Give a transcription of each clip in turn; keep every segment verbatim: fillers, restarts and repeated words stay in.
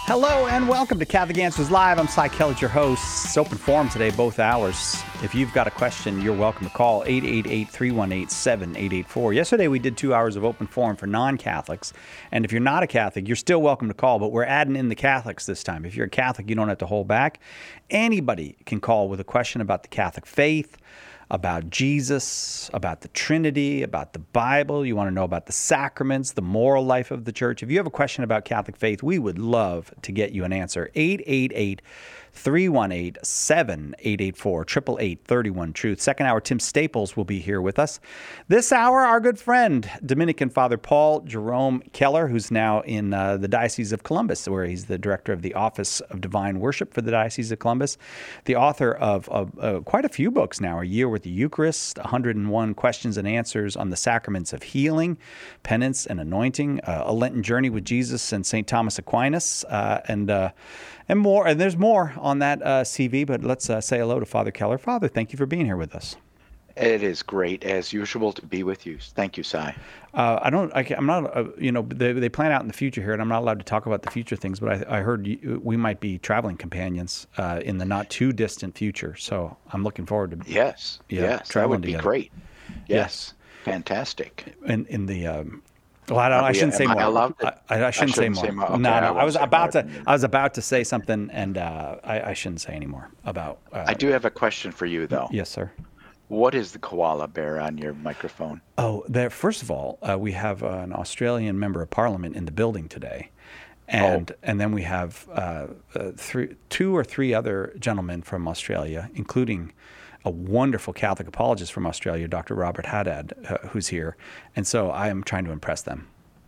Hello and welcome to Catholic Answers Live. I'm Cy Kellett, your host. It's open forum today, both hours. If you've got a question, you're welcome to call eight eight eight, three one eight, seven eight eight four. Yesterday we did two hours of open forum for non-Catholics. And if you're not a Catholic, you're still welcome to call, but we're adding in the Catholics this time. If you're a Catholic, you don't have to hold back. Anybody can call with a question about the Catholic faith, about Jesus, about the Trinity, about the Bible. You want to know about the sacraments, the moral life of the church. If you have a question about Catholic faith, we would love to get you an answer. eight eight eight, three one eight, seven eight eight four, eight eight eight, three one, truth. Second hour, Tim Staples will be here with us. This hour, our good friend, Dominican Father Paul Jerome Keller, who's now in uh, the Diocese of Columbus, where he's the director of the Office of Divine Worship for the Diocese of Columbus, the author of, of uh, quite a few books now, A Year with the Eucharist, one hundred and one Questions and Answers on the Sacraments of Healing, Penance and Anointing, uh, A Lenten Journey with Jesus and Saint Thomas Aquinas, uh, and uh, and more. And there's more on that uh, C V, but let's uh, say hello to Father Keller. Father, thank you for being here with us. It is great, as usual, to be with you. Thank you, Cy. Uh, I don't. I, I'm not. Uh, you know, they they plan out in the future here, and I'm not allowed to talk about the future things. But I, I heard you, we might be traveling companions uh, in the not too distant future. So I'm looking forward to. Yes. Yeah, yes. That traveling would be together. great. Yes. Yes. Fantastic. In in the. Um, well, I, don't, I we- shouldn't say am I more. allowed to- I, I shouldn't, shouldn't say say more. more. Okay, no, I no. I won't was say about more. to. I was about to say something, and uh, I, I shouldn't say anymore about. Uh, I do have a question for you, though. Yes, sir. What is the koala bear on your microphone? Oh, there. First of all, uh, we have uh, an Australian member of Parliament in the building today, and Oh. and then we have uh, uh, three, two or three other gentlemen from Australia, including a wonderful Catholic apologist from Australia, Doctor Robert Haddad, uh, who's here, and so I am trying to impress them.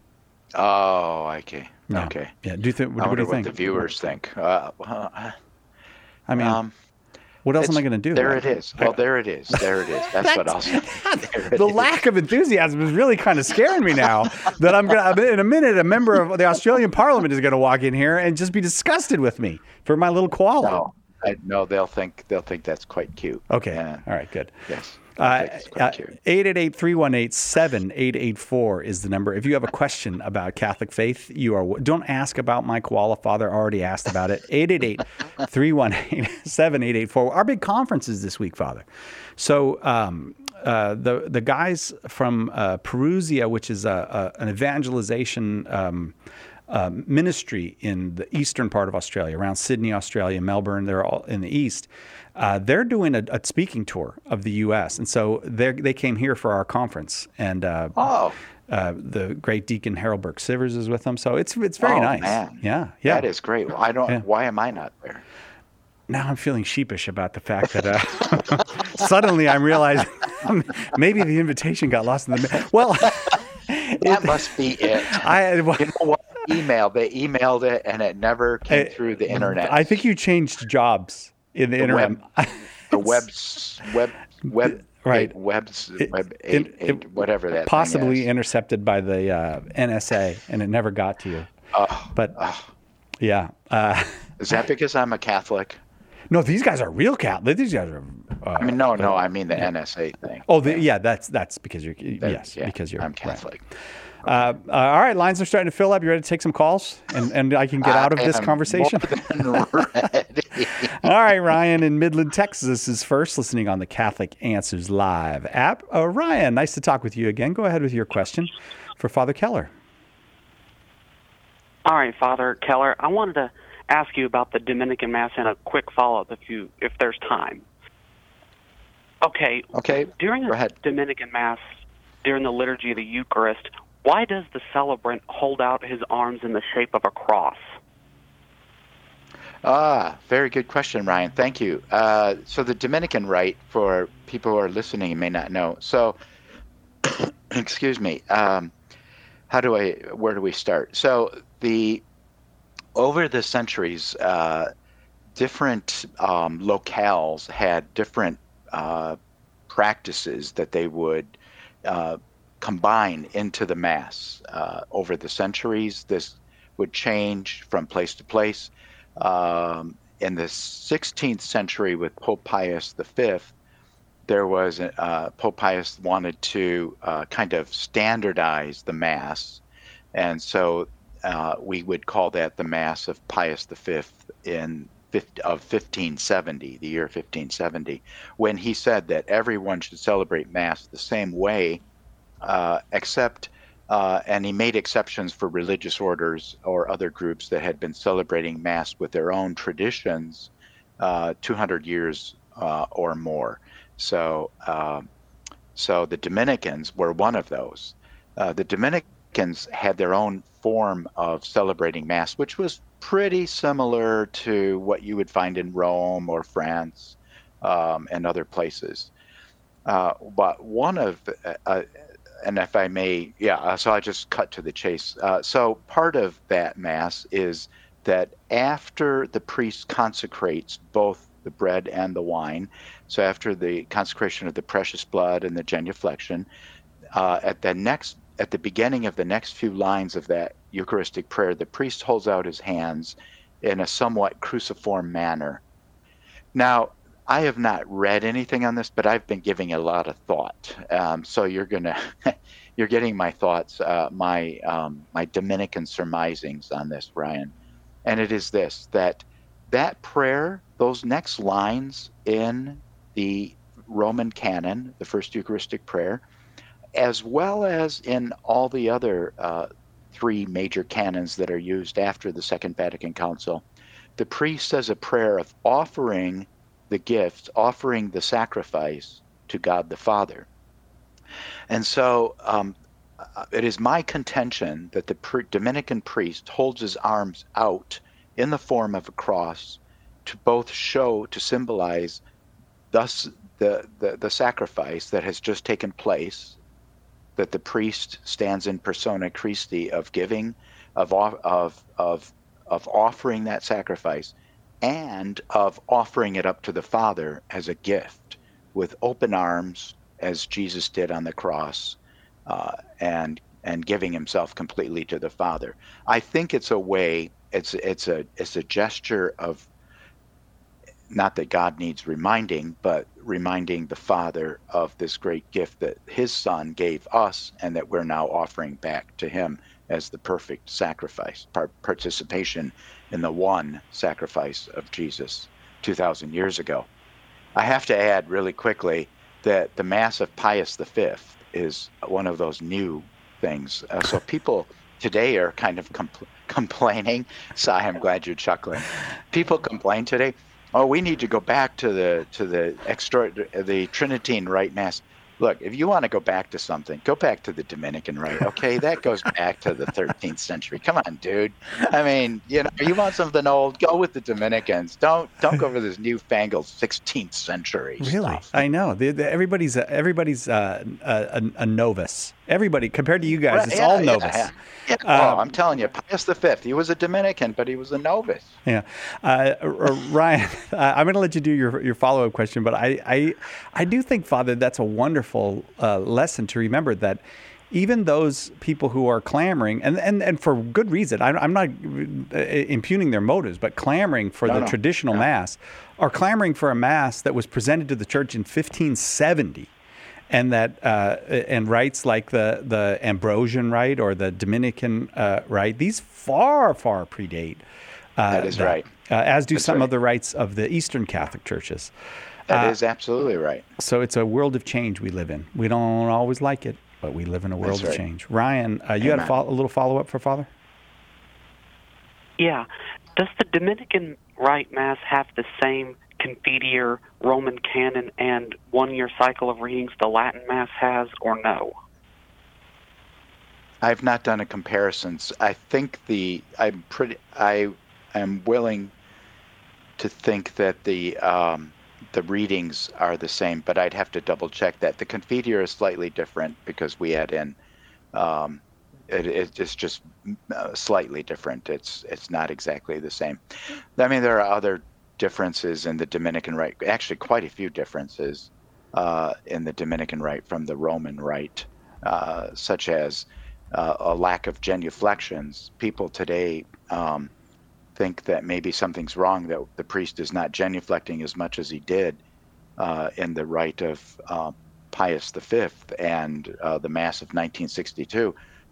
Oh, okay. Yeah. Okay. Yeah. Do you think? I What, what do wonder you what think? the viewers think. Uh, well, uh, I mean, um, what else am it's- I going to do? There I- it is. Well, there it is. There it is. That's what I'll say. There it The is. lack of enthusiasm is really kind of scaring me now. That I'm gonna in a minute, a member of the Australian Parliament is going to walk in here and just be disgusted with me for my little koala. No, I, no, they'll think they'll think that's quite cute. Okay. Yeah. All right. Good. Yes. Uh, I think it's quite cute. eight eight eight, three one eight, seven eight eight four is the number. If you have a question about Catholic faith, you are don't ask about my koala. Father already asked about it. eight eight eight, three one eight, seven eight eight four. Our big conference is this week, Father. So um, uh, the the guys from uh, Perusia, which is a, a, an evangelization um, uh, ministry in the eastern part of Australia, around Sydney, Australia, Melbourne, they're all in the east. Uh, they're doing a, a speaking tour of the U S, and so they they came here for our conference, and uh, Oh, uh, the great Deacon Harold Burke Sivers is with them. So it's it's very Oh, nice. man. Yeah, yeah. that is great. Well, I don't. Yeah. Why am I not there? Now I'm feeling sheepish about the fact that uh, suddenly I'm realizing maybe the invitation got lost in the ma- well. That must be it. I You know what? Email. They emailed it, and it never came through the internet. I think you changed jobs in the, The internet. web- the webs, web, web, Right. eight, webs, It- web, it- eight, eight, it whatever that possibly thing is. intercepted by the uh, N S A, and it never got to you. Oh, But oh. yeah, uh, Is that because I'm a Catholic? no, these guys are real Catholic. These guys are. Uh, I mean, no, no. I mean the N S A thing. oh, the, yeah, that's that's because you're That- yes, yeah, because you're I'm right. Catholic. Uh, uh, all right, lines are starting to fill up. You ready to take some calls, and and I can get out of I this am conversation? more than ready. All right, Ryan in Midland, Texas is first, listening on the Catholic Answers Live app. Uh, Ryan, nice to talk with you again. Go ahead with your question for Father Keller. All right, Father Keller, I wanted to ask you about the Dominican Mass and a quick follow-up if you if there's time. Okay. Okay, During go a ahead. Dominican Mass, during the liturgy of the Eucharist, why does the celebrant hold out his arms in the shape of a cross? Ah, very good question, Ryan. Thank you. Uh, so the Dominican rite, for people who are listening and may not know. So, excuse me. Um, how do I? Where do we start? So the over the centuries, uh, different um, locales had different uh, practices that they would uh, combine into the Mass. Uh, over the centuries, this would change from place to place. Um, in the sixteenth century with Pope Pius the Fifth, there was uh, Pope Pius wanted to uh, kind of standardize the Mass, and so uh, we would call that the Mass of Pius the Fifth in of fifteen seventy, the year fifteen seventy, when he said that everyone should celebrate Mass the same way, uh, except, uh, and he made exceptions for religious orders or other groups that had been celebrating Mass with their own traditions uh, two hundred years uh, or more. So, uh, so the Dominicans were one of those. Uh, the Dominicans had their own form of celebrating Mass, which was pretty similar to what you would find in Rome or France um, and other places. Uh, but one of, uh, and if I may, yeah, so I just cut to the chase. Uh, so part of that Mass is that after the priest consecrates both the bread and the wine, so after the consecration of the precious blood and the genuflection, uh, at the next At the beginning of the next few lines of that Eucharistic prayer, the priest holds out his hands in a somewhat cruciform manner. Now, I have not read anything on this, but I've been giving it a lot of thought. Um, so you're gonna, you're getting my thoughts, uh, my um, my Dominican surmisings on this, Ryan. And it is this: that that prayer, those next lines in the Roman canon, the first Eucharistic prayer, as well as in all the other uh, three major canons that are used after the Second Vatican Council, the priest says a prayer of offering the gift, offering the sacrifice to God the Father. And so um, it is my contention that the pr- Dominican priest holds his arms out in the form of a cross to both show, to symbolize thus the, the, the sacrifice that has just taken place, that the priest stands in persona Christi of giving, of of of of offering that sacrifice, and of offering it up to the Father as a gift with open arms, as Jesus did on the cross, uh, and and giving himself completely to the Father. I think it's a way. It's it's a it's a gesture of, not that God needs reminding, but reminding the Father of this great gift that his Son gave us and that we're now offering back to him as the perfect sacrifice, par- participation in the one sacrifice of Jesus two thousand years ago. I have to add really quickly that the Mass of Pius the Fifth is one of those new things. Uh, so people today are kind of compl- complaining. Si, I'm glad you're chuckling. People complain today, oh, we need to go back to the to the extra the Tridentine Rite Mass. Look, if you want to go back to something, go back to the Dominican Rite. Okay, that goes back to the thirteenth century. Come on, dude. I mean, you know, you want something old? Go with the Dominicans. Don't don't go for this newfangled sixteenth century Really, stuff. I know. The, the, everybody's a, everybody's uh, a, a, a novice. Everybody compared to you guys, Right, it's yeah, all yeah, novice. Yeah, yeah. Uh, oh, I'm telling you, Pius the Fifth. He was a Dominican, but he was a novice. Yeah, uh, Ryan, I'm going to let you do your your follow up question, but I, I I do think, Father, that's a wonderful uh, lesson to remember, that even those people who are clamoring, and, and, and for good reason, I, I'm not impugning their motives, but clamoring for no, the no, traditional no. Mass, are clamoring for a Mass that was presented to the Church in fifteen seventy. And that uh, and rites like the, the Ambrosian rite or the Dominican uh, rite, these far, far predate. Uh, that is that, right. Uh, as do That's some right. of the rites of the Eastern Catholic churches. That uh, is absolutely right. So it's a world of change we live in. We don't always like it, but we live in a world That's right. of change. Ryan, uh, you Amen. had a, fo- a little follow-up for Father? Yeah. Does the Dominican Rite Mass have the same Confiteor Roman canon and one-year cycle of readings the Latin Mass has, or no? I've not done a comparison. I think the I'm pretty I am willing to think that the um, the readings are the same, but I'd have to double check that. The Confiteor is slightly different because we add in um, it, it's just uh, slightly different. It's it's not exactly the same. I mean, there are other differences in the Dominican Rite, actually quite a few differences uh, in the Dominican Rite from the Roman Rite, uh, such as uh, a lack of genuflections. People today um, think that maybe something's wrong, that the priest is not genuflecting as much as he did uh, in the rite of uh, Pius the Fifth and uh, the Mass of nineteen sixty-two.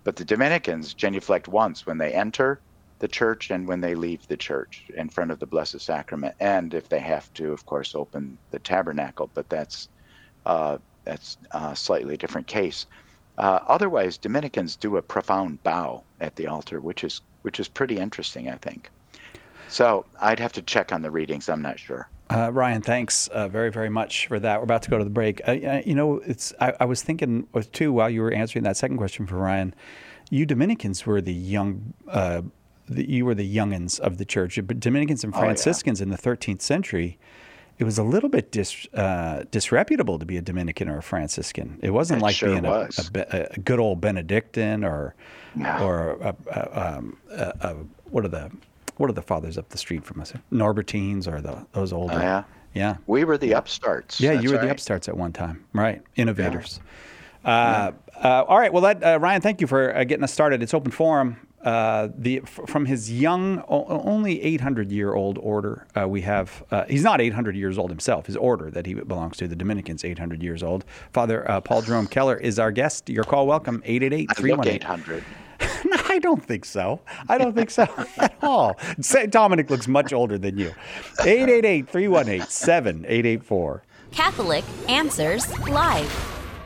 But the Dominicans genuflect once when they enter the church and when they leave the church in front of the Blessed Sacrament. And if they have to, of course, open the tabernacle, but that's uh, that's a slightly different case. Uh, otherwise, Dominicans do a profound bow at the altar, which is which is pretty interesting, I think. So I'd have to check on the readings. I'm not sure. Uh, Ryan, thanks uh, very, very much for that. We're about to go to the break. Uh, you know, it's I, I was thinking, too, while you were answering that second question for Ryan, you Dominicans were the young, uh, the, you were the youngins of the church. But Dominicans and Franciscans oh, yeah. in the thirteenth century, it was a little bit dis, uh, disreputable to be a Dominican or a Franciscan. It wasn't it like sure being a, a, a good old Benedictine or no. or a, a, um, a, a, what are the what are the fathers up the street from us? Norbertines or the those older? Oh, yeah, yeah. We were the upstarts. Yeah, That's you were right. the upstarts at one time, right? Innovators. Yeah. Uh, yeah. Uh, all right. Well, that, uh, Ryan, thank you for uh, getting us started. It's open forum. Uh, the f- from his young, o- only eight hundred year old order, uh, we have. Uh, he's not eight hundred years old himself. His order that he belongs to, the Dominicans, eight hundred years old. Father uh, Paul Jerome Keller is our guest. Your call, welcome. eight eight eight, three one eight. eight hundred. No, I don't think so. I don't think so at all. Saint Dominic looks much older than you. eight eight eight, three one eight, seven eight eight four. Catholic Answers Live.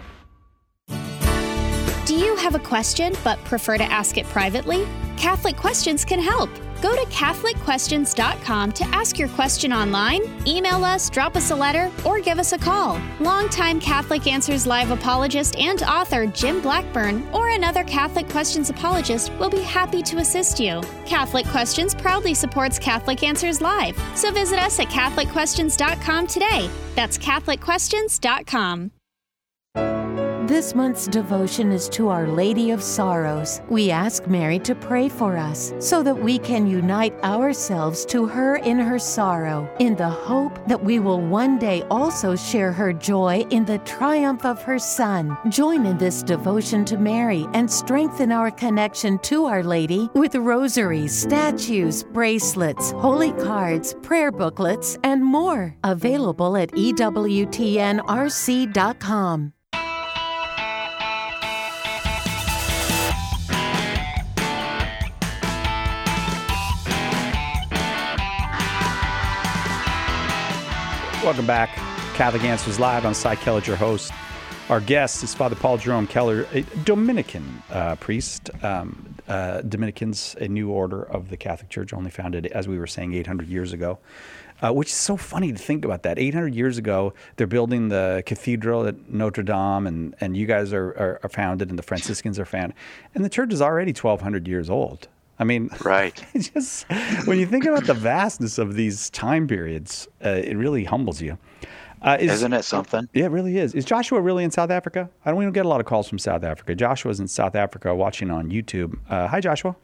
Do you have a question but prefer to ask it privately? Catholic Questions can help. Go to Catholic Questions dot com to ask your question online, email us, drop us a letter, or give us a call. Longtime Catholic Answers Live apologist and author Jim Blackburn or another Catholic Questions apologist will be happy to assist you. Catholic Questions proudly supports Catholic Answers Live, so visit us at Catholic Questions dot com today. That's Catholic Questions dot com. This month's devotion is to Our Lady of Sorrows. We ask Mary to pray for us so that we can unite ourselves to her in her sorrow, in the hope that we will one day also share her joy in the triumph of her Son. Join in this devotion to Mary and strengthen our connection to Our Lady with rosaries, statues, bracelets, holy cards, prayer booklets, and more. Available at E W T N R C dot com. Welcome back. Catholic Answers Live. I'm Cy Keller, your host. Our guest is Father Paul Jerome Keller, a Dominican uh, priest. Um, uh, Dominicans, a new order of the Catholic Church, only founded, as we were saying, eight hundred years ago. Uh, which is so funny to think about that. eight hundred years ago, they're building the cathedral at Notre Dame, and, and you guys are, are, are founded, and the Franciscans are founded. And the church is already twelve hundred years old. I mean, right. It's just when you think about the vastness of these time periods, uh, it really humbles you. Uh, is, Isn't it something? Yeah, it really is. Is Joshua really in South Africa? I don't even get a lot of calls from South Africa. Joshua's in South Africa watching on YouTube. Uh, hi, Joshua.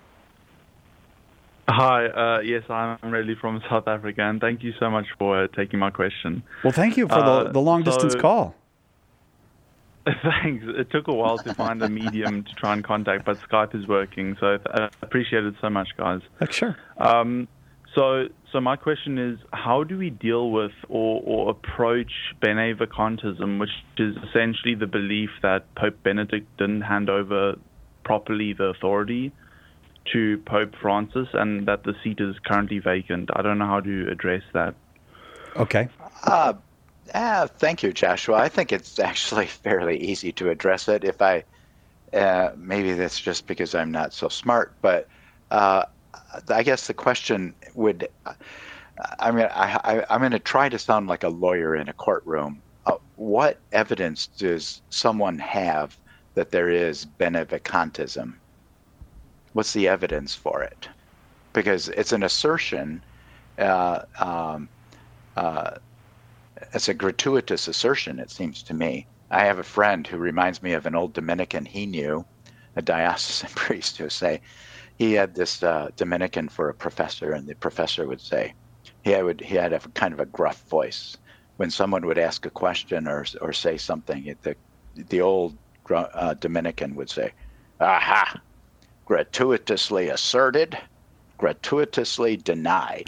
Hi, uh, yes, I'm really from South Africa, and thank you so much for uh, taking my question. Well, thank you for uh, the, the long-distance so, call. Thanks. It took a while to find a medium to try and contact, but Skype is working, so I appreciate it so much, guys. Uh, sure. Um, so, so my question is, how do we deal with or, or approach Bene Vacantism, which is essentially the belief that Pope Benedict didn't hand over properly the authority to Pope Francis and that the seat is currently vacant? I don't know how to address that. Okay. Uh, uh, thank you, Joshua. I think it's actually fairly easy to address it. If I, uh, maybe that's just because I'm not so smart, but uh, I guess the question would, I mean, I, I, I'm going to try to sound like a lawyer in a courtroom. Uh, what evidence does someone have that there is Bene Vacantism? What's the evidence for it? Because it's an assertion, uh, um, uh, it's a gratuitous assertion, it seems to me. I have a friend who reminds me of an old Dominican he knew, a diocesan priest, who say he had this uh, Dominican for a professor, and the professor would say, he had, he had a kind of a gruff voice. When someone would ask a question or or say something, the, the old uh, Dominican would say, aha, gratuitously asserted, gratuitously denied.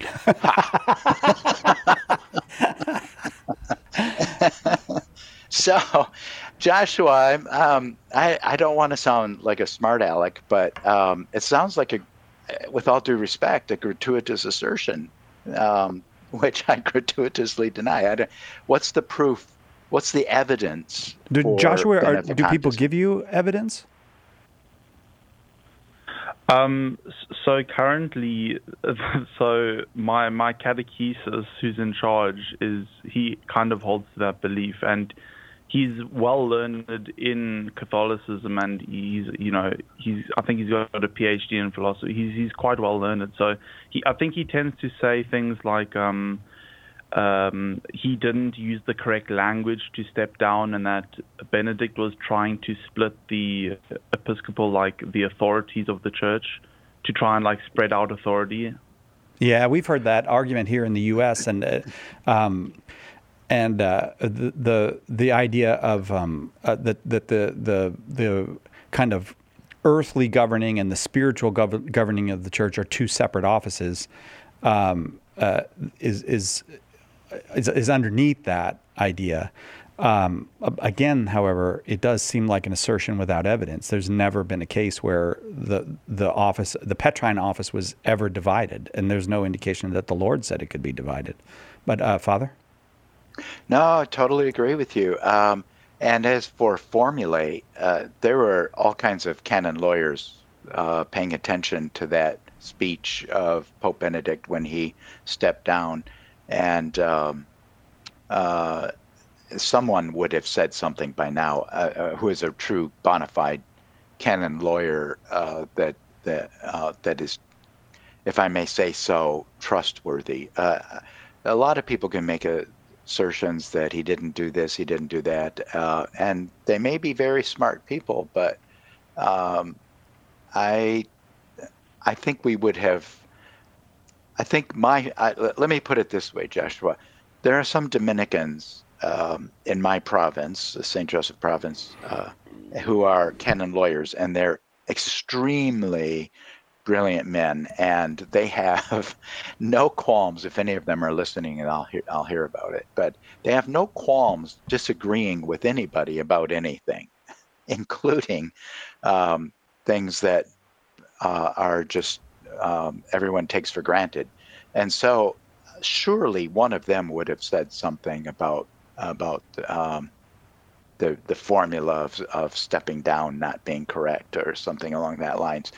So Joshua, I'm, um, I, I don't want to sound like a smart aleck, but um, it sounds like, a, with all due respect, a gratuitous assertion, um, which I gratuitously deny. I don't, what's the proof? What's the evidence? Do, for Joshua, are, do people beneficantism? give you evidence? Um, so currently, so my my catechesis, who's in charge, is he kind of holds to that belief, and he's well learned in Catholicism, and he's you know he's I think he's got a PhD in philosophy. He's he's quite well learned, so he I think he tends to say things like um, um, he didn't use the correct language to step down, and that Benedict was trying to split the episcopal, like the authorities of the church, to try and like spread out authority. Yeah, we've heard that argument here in the U S and uh, um, and uh, the, the the idea of um, uh, that that the the the kind of earthly governing and the spiritual gov- governing of the church are two separate offices um, uh, is is. Is, is underneath that idea. Um, again, however, it does seem like an assertion without evidence. There's never been a case where the the office, the Petrine office, was ever divided, and there's no indication that the Lord said it could be divided. But uh, Father? No, I totally agree with you. Um, and as for formulae, uh, there were all kinds of canon lawyers uh, paying attention to that speech of Pope Benedict when he stepped down. And um, uh, someone would have said something by now, uh, uh, who is a true bona fide canon lawyer uh, that that uh, that is, if I may say so, trustworthy. Uh, a lot of people can make assertions that he didn't do this, he didn't do that, uh, and they may be very smart people, but um, I I think we would have. I think my, I, let me put it this way, Joshua. There are some Dominicans um, in my province, the Saint Joseph province, uh, who are canon lawyers, and they're extremely brilliant men, and they have no qualms. If any of them are listening, and I'll hear, I'll hear about it, but they have no qualms disagreeing with anybody about anything, including um, things that uh, are just Um, everyone takes for granted. And so surely one of them would have said something about about um, the the formula of, of stepping down not being correct or something along that lines.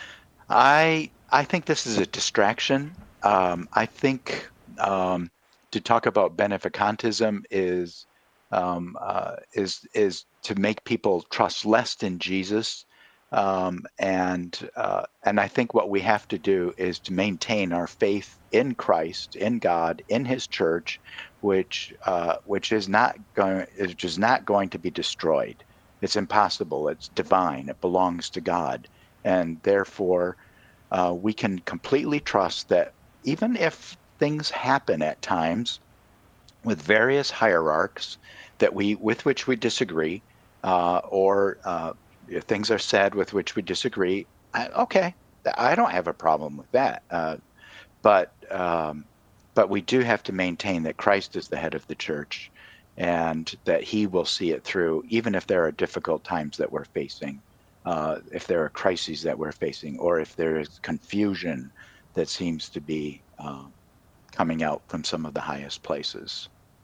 I I think this is a distraction. Um, I think um, to talk about beneficantism is um, uh, is is to make people trust less in Jesus. Um, and uh, and I think what we have to do is to maintain our faith in Christ, in God, in His Church, which uh, which is not going which is not going to be destroyed. It's impossible. It's divine. It belongs to God, and therefore uh, we can completely trust that even if things happen at times with various hierarchs that we with which we disagree, uh, or uh, if things are said with which we disagree, I, okay, I don't have a problem with that. Uh, but um, but we do have to maintain that Christ is the head of the church, and that He will see it through, even if there are difficult times that we're facing, uh, if there are crises that we're facing, or if there is confusion that seems to be uh, coming out from some of the highest places.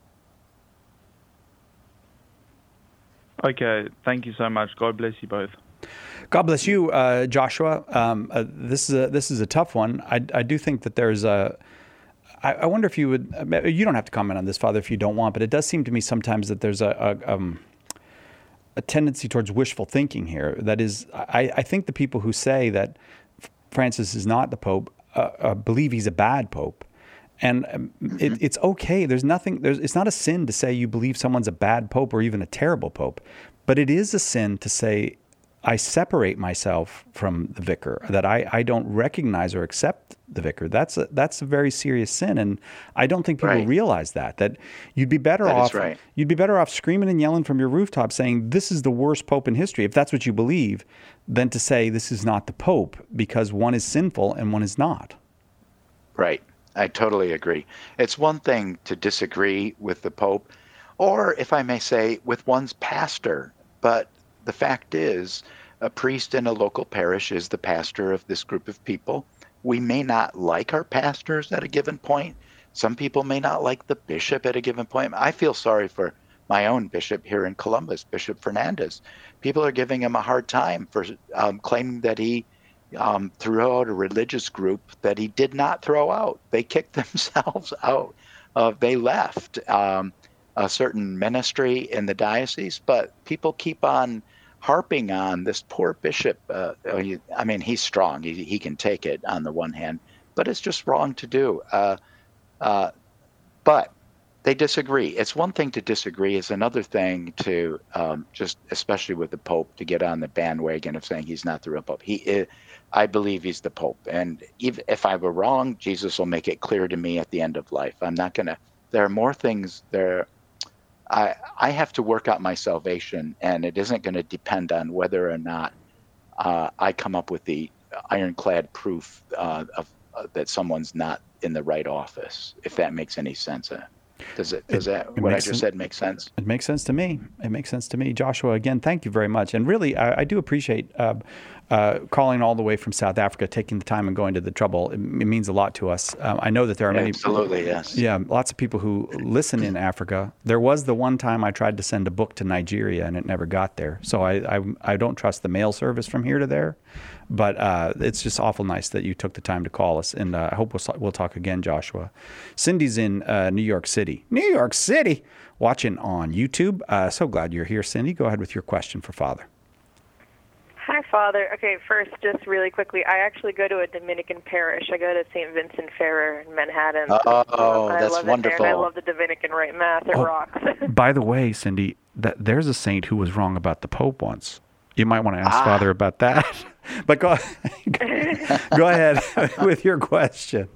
Okay, thank you so much. God bless you both. God bless you, uh, Joshua. Um, uh, this is a, this is a tough one. I, I do think that there's a. I, I wonder if you would. You don't have to comment on this, Father, if you don't want. But it does seem to me sometimes that there's a a, um, a tendency towards wishful thinking here. That is, I, I think the people who say that Francis is not the Pope uh, uh, believe he's a bad Pope. And um, it, it's okay. There's nothing. There's. It's not a sin to say you believe someone's a bad pope or even a terrible pope, but it is a sin to say I separate myself from the vicar. That I, I don't recognize or accept the vicar. That's a that's a very serious sin, and I don't think people Right. realize that. That you'd be better That is off. right. You'd be better off screaming and yelling from your rooftop, saying this is the worst pope in history, if that's what you believe, than to say this is not the pope because one is sinful and one is not. Right. I totally agree. It's one thing to disagree with the Pope or if I may say, with one's pastor. But the fact is, a priest in a local parish is the pastor of this group of people. We may not like our pastors at a given point. Some people may not like the bishop at a given point. I feel sorry for my own bishop here in Columbus, Bishop Fernandez. People are giving him a hard time for um, claiming that he um, threw out a religious group that he did not throw out. They kicked themselves out. Uh, they left um, a certain ministry in the diocese, but people keep on harping on this poor bishop. Uh, I mean, he's strong. He, he can take it on the one hand, but it's just wrong to do. Uh, uh, but they disagree. It's one thing to disagree. It's another thing to um, just, especially with the Pope, to get on the bandwagon of saying he's not the real Pope. He is, I believe he's the Pope. And even if I were wrong, Jesus will make it clear to me at the end of life. I'm not going to, there are more things there. I, I have to work out my salvation, and it isn't going to depend on whether or not uh, I come up with the ironclad proof uh, of uh, that someone's not in the right office, if that makes any sense. Uh, Does it? Does it, that it what I sen- just said make sense? It makes sense to me. It makes sense to me. Joshua, again, thank you very much. And really, I, I do appreciate uh, uh, calling all the way from South Africa, taking the time and going to the trouble. It, it means a lot to us. Um, I know that there are many. Absolutely, yes. Yeah, lots of people who listen in Africa. There was the one time I tried to send a book to Nigeria, and it never got there. So I I, I don't trust the mail service from here to there. But uh, it's just awful nice that you took the time to call us, and uh, I hope we'll, we'll talk again, Joshua. Cindy's in uh, New York City. New York City! Watching on YouTube. Uh, so glad you're here, Cindy. Go ahead with your question for Father. Hi, Father. Okay, first, just really quickly, I actually go to a Dominican parish. I go to Saint Vincent Ferrer in Manhattan. Oh, I that's love wonderful. It there, and I love the Dominican Rite Mass. It Oh, rocks. By the way, Cindy, that there's a saint who was wrong about the Pope once. You might want to ask Ah. Father about that. But go, go ahead with your question.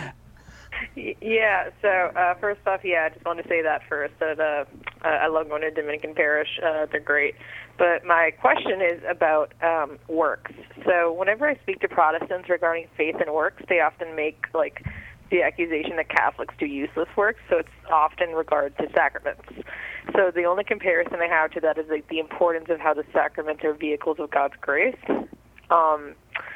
Yeah, so uh, first off, yeah, I just want to say that first, that uh, uh, I love going to Dominican parish. Uh, they're great. But my question is about um, works. So whenever I speak to Protestants regarding faith and works, they often make, like, the accusation that Catholics do useless works, so it's often in regard to sacraments. So the only comparison I have to that is, like, the importance of how the sacraments are vehicles of God's grace. Um,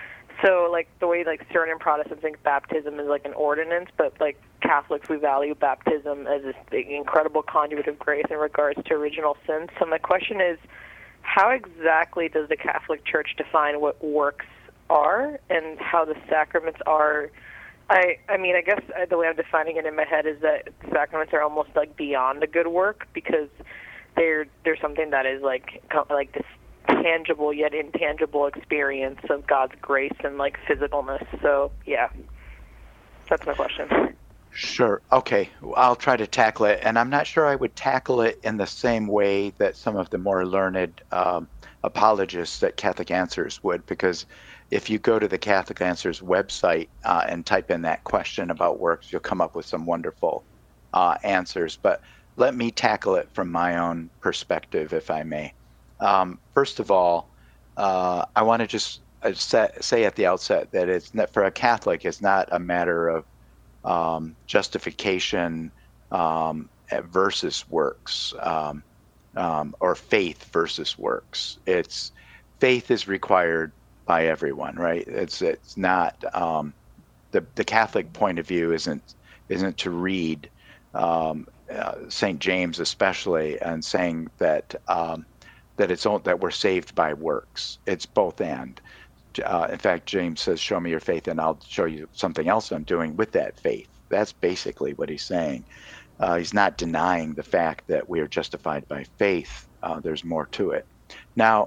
so, like, the way, like, certain Protestants think baptism is, like, an ordinance, but, like, Catholics, we value baptism as this big, incredible conduit of grace in regards to original sin. So my question is, how exactly does the Catholic Church define what works are and how the sacraments are? I, I mean, I guess the way I'm defining it in my head is that sacraments are almost, like, beyond a good work because they're, they're something that is, like, like this tangible yet intangible experience of God's grace and, like, physicalness. So, yeah, that's my question. Sure. Okay. I'll try to tackle it. And I'm not sure I would tackle it in the same way that some of the more learned um, apologists at Catholic Answers would, because if you go to the Catholic Answers website uh, and type in that question about works, you'll come up with some wonderful uh, answers. But let me tackle it from my own perspective, if I may. Um, first of all, uh, I want to just say at the outset that it's not, for a Catholic, it's not a matter of um, justification um, versus works, um, um, or faith versus works. It's faith is required by everyone, right? It's it's not um, the the Catholic point of view isn't isn't to read um, uh, Saint James especially and saying that. Um, that it's all, that we're saved by works. It's both and. Uh, in fact, James says, show me your faith and I'll show you something else I'm doing with that faith. That's basically what he's saying. Uh, he's not denying the fact that we are justified by faith. Uh, there's more to it. Now,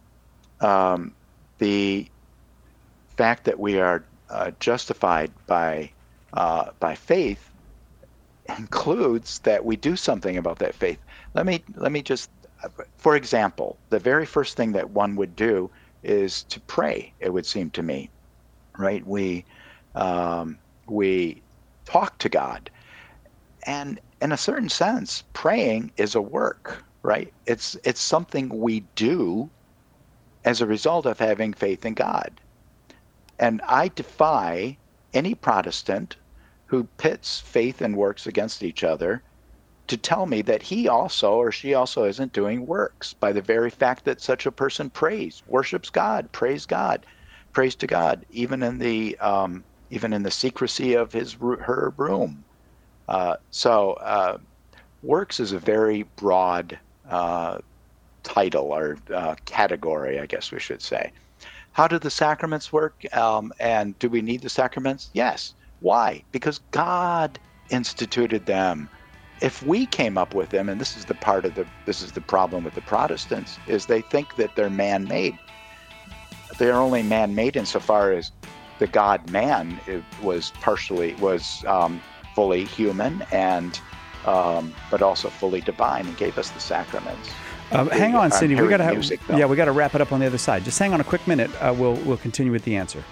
um, the fact that we are uh, justified by uh, by faith includes that we do something about that faith. Let me let me just For example, the very first thing that one would do is to pray, it would seem to me, right? We um, we talk to God. And in a certain sense, praying is a work, right? It's it's something we do as a result of having faith in God. And I defy any Protestant who pits faith and works against each other to tell me that he also or she also isn't doing works by the very fact that such a person prays, worships God, prays God, prays to God, even in the um, even in the secrecy of his her room. Uh, so uh, works is a very broad uh, title or uh, category, I guess we should say. How do the sacraments work? Um, and do we need the sacraments? Yes. Why? Because God instituted them. If we came up with them, and this is the part of the this is the problem with the Protestants, is they think that they're man-made. They're only man-made insofar as the God-man was partially was um, fully human and um, but also fully divine, and gave us the sacraments. Uh, hang on, Cindy. We got to music, yeah, we got to wrap it up on the other side. Just hang on a quick minute. Uh, we'll we'll continue with the answer.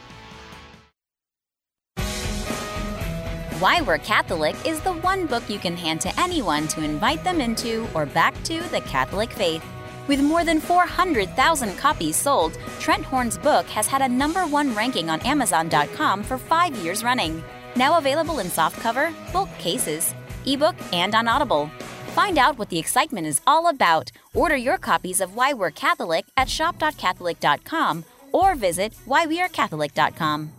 Why We're Catholic is the one book you can hand to anyone to invite them into or back to the Catholic faith. With more than four hundred thousand copies sold, Trent Horn's book has had a number one ranking on Amazon dot com for five years running. Now available in softcover, bulk cases, ebook, and on Audible. Find out what the excitement is all about. Order your copies of Why We're Catholic at shop dot catholic dot com or visit why we are catholic dot com.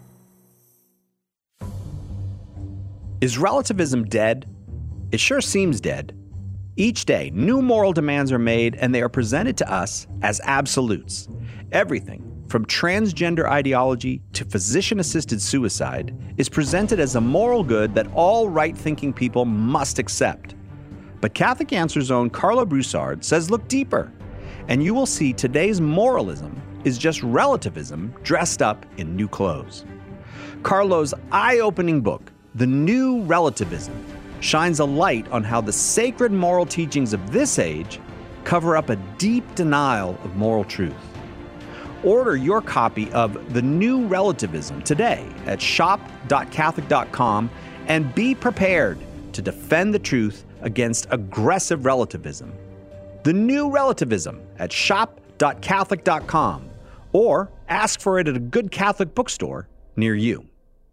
Is relativism dead? It sure seems dead. Each day, new moral demands are made, and they are presented to us as absolutes. Everything, from transgender ideology to physician-assisted suicide, is presented as a moral good that all right-thinking people must accept. But Catholic Answer's own Carlo Broussard says look deeper, and you will see today's moralism is just relativism dressed up in new clothes. Carlo's eye-opening book, The New Relativism, shines a light on how the sacred moral teachings of this age cover up a deep denial of moral truth. Order your copy of The New Relativism today at shop dot catholic dot com and be prepared to defend the truth against aggressive relativism. The New Relativism at shop dot catholic dot com or ask for it at a good Catholic bookstore near you.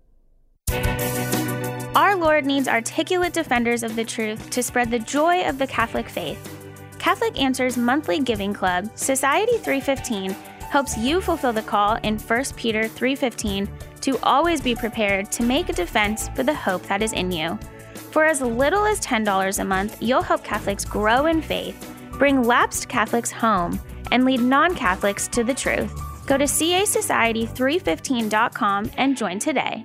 Our Lord needs articulate defenders of the truth to spread the joy of the Catholic faith. Catholic Answers monthly giving club, Society three fifteen, helps you fulfill the call in First Peter three fifteen to always be prepared to make a defense for the hope that is in you. For as little as ten dollars a month, you'll help Catholics grow in faith, bring lapsed Catholics home, and lead non-Catholics to the truth. Go to c a society three fifteen dot com and join today.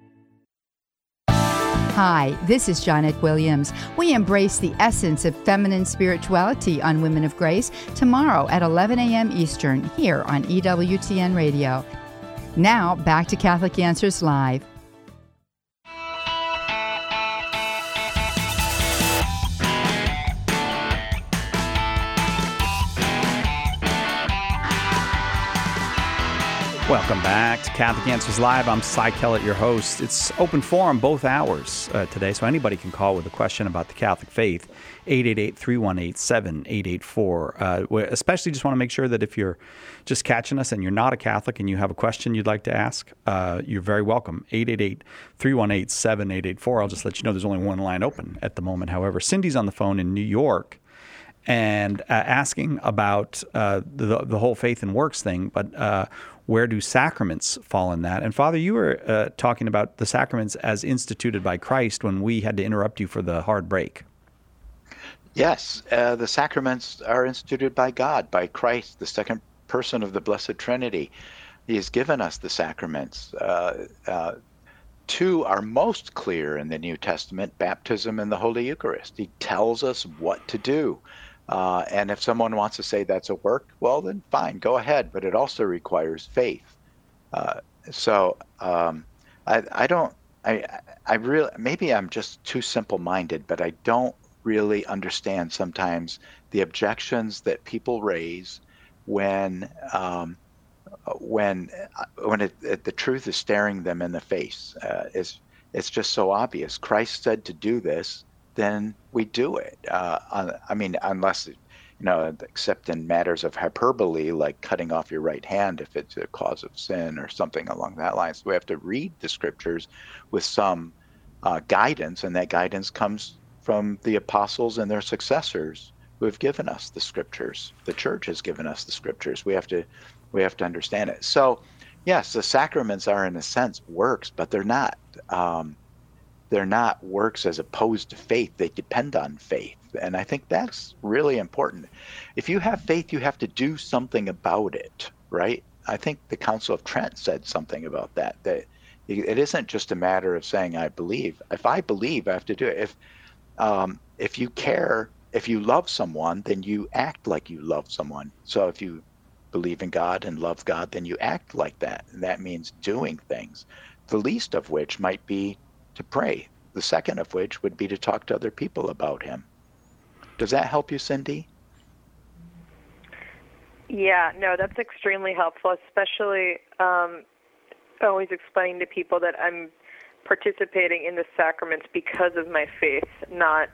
Hi, this is Janet Williams. We embrace the essence of feminine spirituality on Women of Grace tomorrow at eleven a.m. Eastern here on E W T N Radio. Now, back to Catholic Answers Live. Welcome back to Catholic Answers Live. I'm Cy Kellett, your host. It's open forum both hours uh, today, so anybody can call with a question about the Catholic faith, eight eight eight, three one eight, seven eight eight four. Uh, we especially just want to make sure that if you're just catching us and you're not a Catholic and you have a question you'd like to ask, uh, you're very welcome. eight eight eight, three one eight, seven eight eight four. I'll just let you know there's only one line open at the moment. However, Cindy's on the phone in New York and uh, asking about uh, the, the whole faith and works thing, but uh, where do sacraments fall in that? And Father, you were uh, talking about the sacraments as instituted by Christ when we had to interrupt you for the hard break. Yes, uh, the sacraments are instituted by God, by Christ, the second person of the Blessed Trinity. He has given us the sacraments. Uh, uh, two are most clear in the New Testament, baptism and the Holy Eucharist. He tells us what to do. Uh, and if someone wants to say that's a work, well, then fine, go ahead. But it also requires faith. Uh, so um, I, I don't, I, I really, maybe I'm just too simple-minded, but I don't really understand sometimes the objections that people raise when, um, when, when it, it, the truth is staring them in the face. Uh, it's, it's just so obvious. Christ said to do this, then we do it. Uh, I mean, unless, you know, except in matters of hyperbole, like cutting off your right hand if it's a cause of sin or something along that line. So we have to read the scriptures with some uh, guidance, and that guidance comes from the apostles and their successors who have given us the scriptures. The church has given us the scriptures. We have to we have to understand it. So, yes, the sacraments are in a sense works, but they're not. Um, they're not works as opposed to faith. They depend on faith, and I think that's really important. If you have faith, you have to do something about it, right? I think the Council of Trent said something about that. That it isn't just a matter of saying I believe. If I believe, I have to do it. If um, if you care. If you love someone, then you act like you love someone. So if you believe in God and love God, then you act like that. And that means doing things, the least of which might be to pray. The second of which would be to talk to other people about him. Does that help you, Cindy? Yeah, no, that's extremely helpful, especially um, always explaining to people that I'm participating in the sacraments because of my faith, not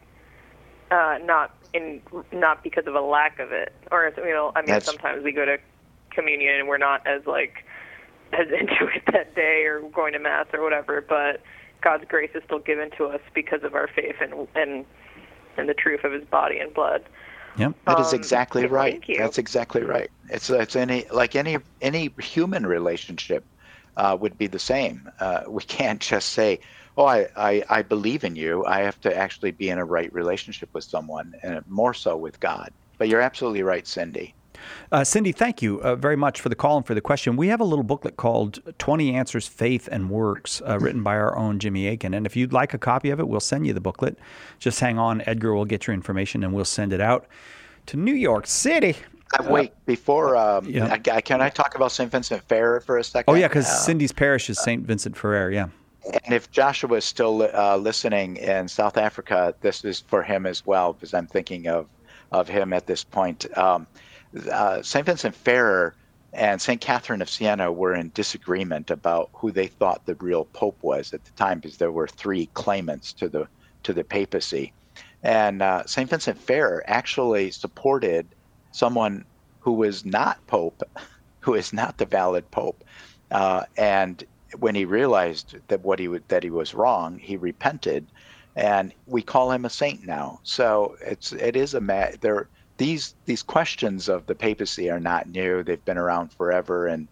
Uh, not in, not because of a lack of it, or you know, I mean, That's... sometimes we go to communion and we're not as like as into it that day, or going to mass or whatever. But God's grace is still given to us because of our faith and and and the truth of His body and blood. Yep, that is exactly um, right. Thank you. That's exactly right. It's it's any like any any human relationship uh, would be the same. Uh, we can't just say, oh, I, I, I believe in you. I have to actually be in a right relationship with someone, and more so with God. But you're absolutely right, Cindy. Uh, Cindy, thank you uh, very much for the call and for the question. We have a little booklet called twenty Answers, Faith and Works, uh, written by our own Jimmy Akin. And if you'd like a copy of it, we'll send you the booklet. Just hang on. Edgar will get your information, and we'll send it out to New York City. Uh, wait, before, um, yeah. I, can I talk about Saint Vincent Ferrer for a second? Oh, yeah, because uh, Cindy's parish is Saint Vincent Ferrer, yeah. And if Joshua is still uh, listening in South Africa, this is for him as well, because I'm thinking of, of him at this point. Um, uh, Saint Vincent Ferrer and Saint Catherine of Siena were in disagreement about who they thought the real pope was at the time, because there were three claimants to the to the papacy. And uh, Saint Vincent Ferrer actually supported someone who was not pope, who is not the valid pope, uh, and when he realized that what he would, that he was wrong, he repented, and we call him a saint now. So it's it is a ma- there these these questions of the papacy are not new. They've been around forever, and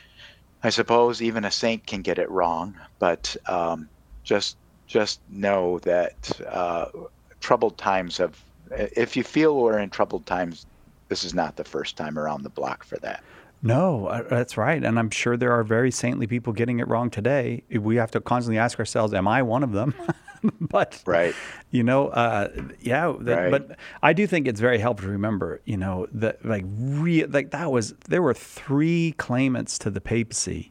I suppose even a saint can get it wrong. But um, just just know that uh, troubled times have. If you feel we're in troubled times, this is not the first time around the block for that. No, uh, that's right. And I'm sure there are very saintly people getting it wrong today. We have to constantly ask ourselves, am I one of them? But, right. you know, uh, yeah, that, right. but I do think it's very helpful to remember, you know, that like re- like that was, there were three claimants to the papacy,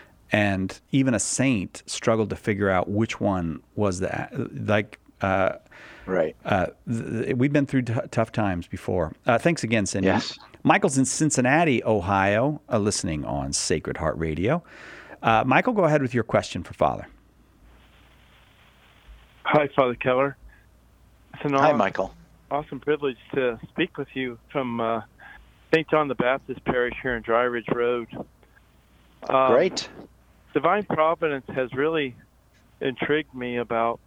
and even a saint struggled to figure out which one was the, like, uh, right. Uh, th- we've been through t- tough times before. Uh, thanks again, Cindy. Yes. Michael's in Cincinnati, Ohio, uh, listening on Sacred Heart Radio. Uh, Michael, go ahead with your question for Father. Hi, Father Keller. It's an Hi, awesome, Michael. Awesome privilege to speak with you from uh, Saint John the Baptist Parish here in Dry Ridge Road. Um, Great. Divine Providence has really intrigued me about.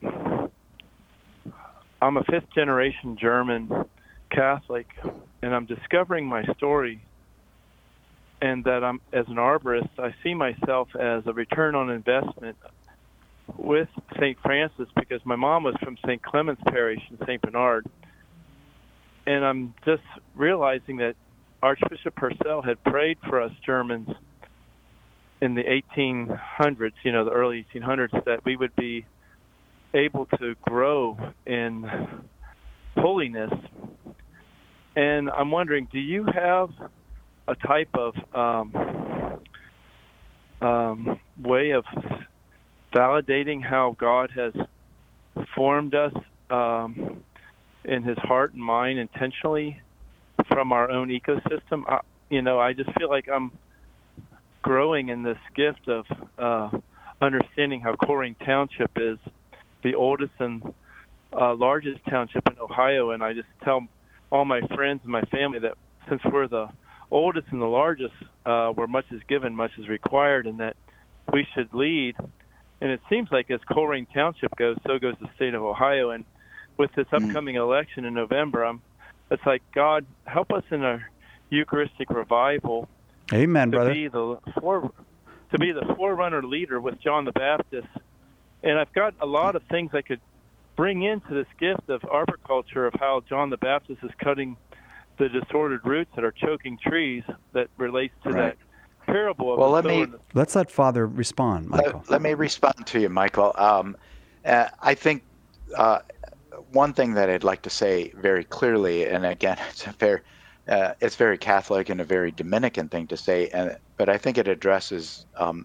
I'm a fifth-generation German Catholic, and I'm discovering my story, and that I'm, as an arborist, I see myself as a return on investment with Saint Francis, because my mom was from Saint Clement's Parish in Saint Bernard, and I'm just realizing that Archbishop Purcell had prayed for us Germans in the eighteen hundreds, you know, the early eighteen hundreds, that we would be able to grow in holiness. And I'm wondering, do you have a type of um, um, way of validating how God has formed us um, in His heart and mind intentionally from our own ecosystem? I, you know, I just feel like I'm growing in this gift of uh, understanding how Colerain Township is the oldest and uh, largest township in Ohio, and I just tell all my friends and my family that since we're the oldest and the largest, uh, where much is given, much is required, and that we should lead. And it seems like as Colerain Township goes, so goes the state of Ohio. And with this upcoming mm. election in November, I'm, it's like, God, help us in a Eucharistic revival. Amen, to brother. Be the fore, to be the forerunner leader with John the Baptist. And I've got a lot of things I could bring into this gift of arboriculture, of how John the Baptist is cutting the disordered roots that are choking trees, that relates to right. that parable of well, the let me, the, let's let Father respond, Michael. Let, let me respond to you, Michael. Um, uh, I think uh, one thing that I'd like to say very clearly, and again, it's a fair, uh, it's very Catholic and a very Dominican thing to say, and, but I think it addresses um,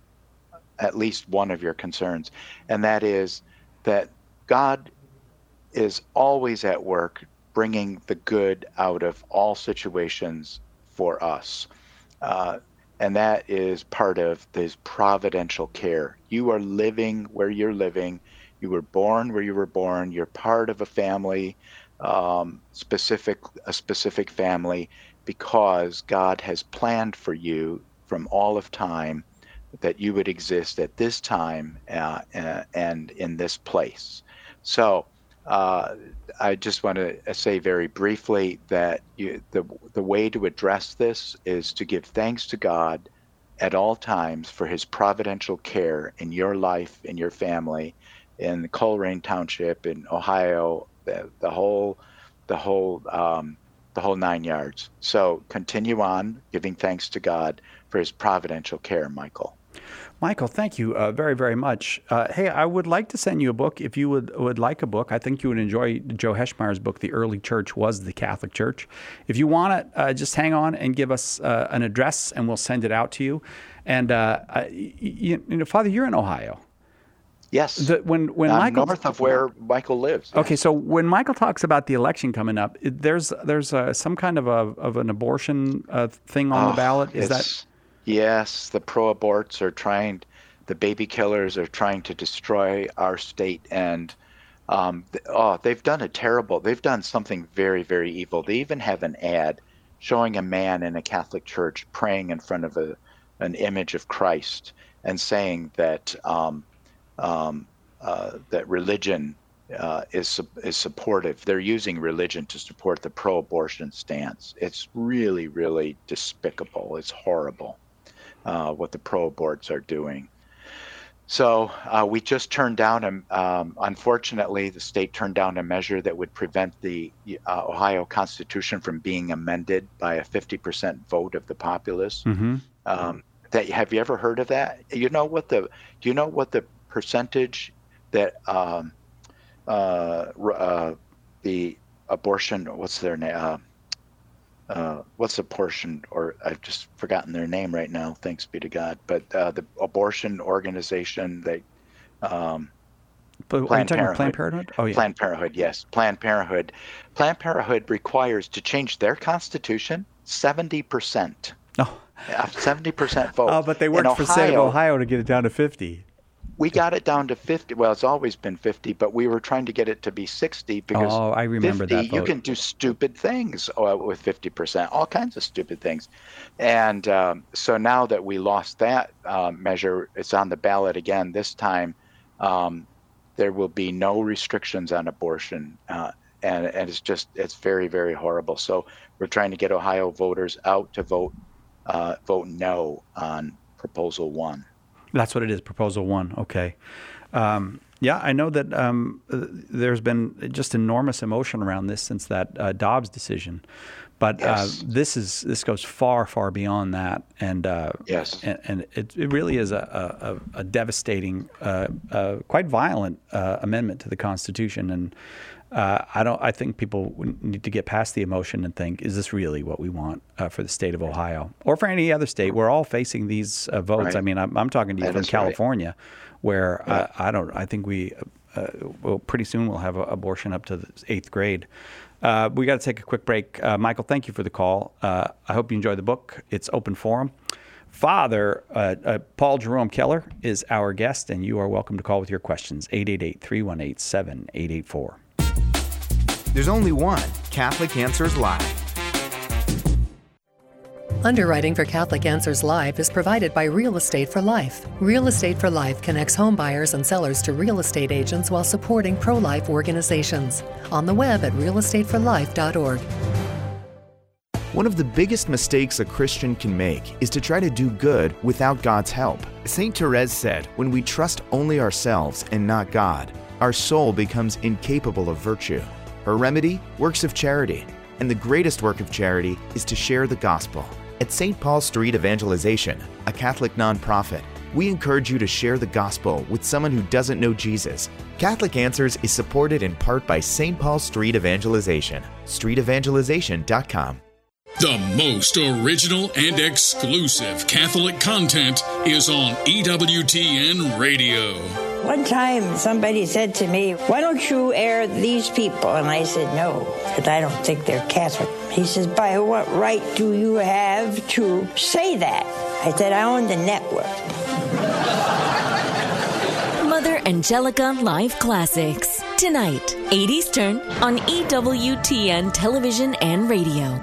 at least one of your concerns, and that is that God is always at work bringing the good out of all situations for us. Uh, and that is part of this providential care. You are living where you're living. You were born where you were born. You're part of a family, um, specific a specific family, because God has planned for you from all of time that you would exist at this time uh, uh, and in this place. So uh, I just want to say very briefly that you, the the way to address this is to give thanks to God at all times for his providential care in your life, in your family, in Coleraine Township, in Ohio, the, the whole the whole um, the whole nine yards. So continue on giving thanks to God for his providential care, Michael. Michael, thank you uh, very, very much. Uh, hey, I would like to send you a book if you would would like a book. I think you would enjoy Joe Heschmeyer's book, The Early Church Was the Catholic Church. If you want it, uh, just hang on and give us uh, an address, and we'll send it out to you. And, uh, you, you know, Father, you're in Ohio. Yes. The, when when um, Michael north of where Michael lives. Okay, yes. So when Michael talks about the election coming up, it, there's there's uh, some kind of a of an abortion uh, thing on oh, the ballot. Is that? Yes, the pro-aborts are trying, the baby killers are trying to destroy our state, and um, oh, they've done a terrible. They've done something very, very evil. They even have an ad showing a man in a Catholic church praying in front of a an image of Christ and saying that. Um, Um, uh, that religion uh, is is supportive. They're using religion to support the pro-abortion stance. It's really, really despicable. It's horrible uh, what the pro-aborts are doing. So uh, we just turned down, a, um, unfortunately, the state turned down a measure that would prevent the uh, Ohio Constitution from being amended by a fifty percent vote of the populace. Mm-hmm. Um, that have you ever heard of that? You know what the? Do you know what the percentage that um, uh, uh, the abortion, what's their name? Uh, uh, what's the portion, or I've just forgotten their name right now, thanks be to God, but uh, the abortion organization that um, but Planned Parenthood. Planned Parenthood? Oh, yeah. Planned Parenthood, yes. Planned Parenthood. Planned Parenthood requires to change their constitution seventy percent. Oh. seventy percent vote. Oh, but they worked In for Ohio, State of Ohio to get it down to fifty. We got it down to fifty. Well, it's always been fifty, but we were trying to get it to be sixty because oh, I remember fifty, that vote. You can do stupid things uh, with fifty percent, all kinds of stupid things. And um, so now that we lost that uh, measure, it's on the ballot again. This time, um, there will be no restrictions on abortion. Uh, and, and it's just, it's very, very horrible. So we're trying to get Ohio voters out to vote, uh, vote no on Proposal One. That's what it is, Proposal One. Okay. Um, yeah, I know that um, there's been just enormous emotion around this since that uh, Dobbs decision, but yes. uh, this is this goes far, far beyond that, and uh, yes, and, and it, it really is a a, a devastating, uh, uh, quite violent uh, amendment to the Constitution, and uh, I don't. I think people need to get past the emotion and think: is this really what we want uh, for the state of Ohio, or for any other state? We're all facing these uh, votes. Right. I mean, I'm, I'm talking to you that from California, right. where yeah. I, I don't. I think we, uh, well, pretty soon we'll have a, abortion up to the eighth grade. Uh, we got to take a quick break. Uh, Michael, thank you for the call. Uh, I hope you enjoy the book. It's open forum. Father uh, uh, Paul Jerome Keller is our guest, and you are welcome to call with your questions. eight eight eight, three one eight, seven eight eight four. There's only one Catholic Answers Live. Underwriting for Catholic Answers Live is provided by Real Estate for Life. Real Estate for Life connects home buyers and sellers to real estate agents while supporting pro-life organizations. On the web at real estate for life dot org. One of the biggest mistakes a Christian can make is to try to do good without God's help. Saint Therese said, "When we trust only ourselves and not God, our soul becomes incapable of virtue." Her remedy? Works of charity. And the greatest work of charity is to share the gospel. At Saint Paul Street Evangelization, a Catholic nonprofit, we encourage you to share the gospel with someone who doesn't know Jesus. Catholic Answers is supported in part by Saint Paul Street Evangelization, street evangelization dot com. The most original and exclusive Catholic content is on E W T N Radio. One time somebody said to me, "Why don't you air these people?" And I said, "No, because I don't think they're Catholic." He says, "By what right do you have to say that?" I said, "I own the network." Mother Angelica Live Classics. Tonight, eight Eastern on E W T N Television and Radio.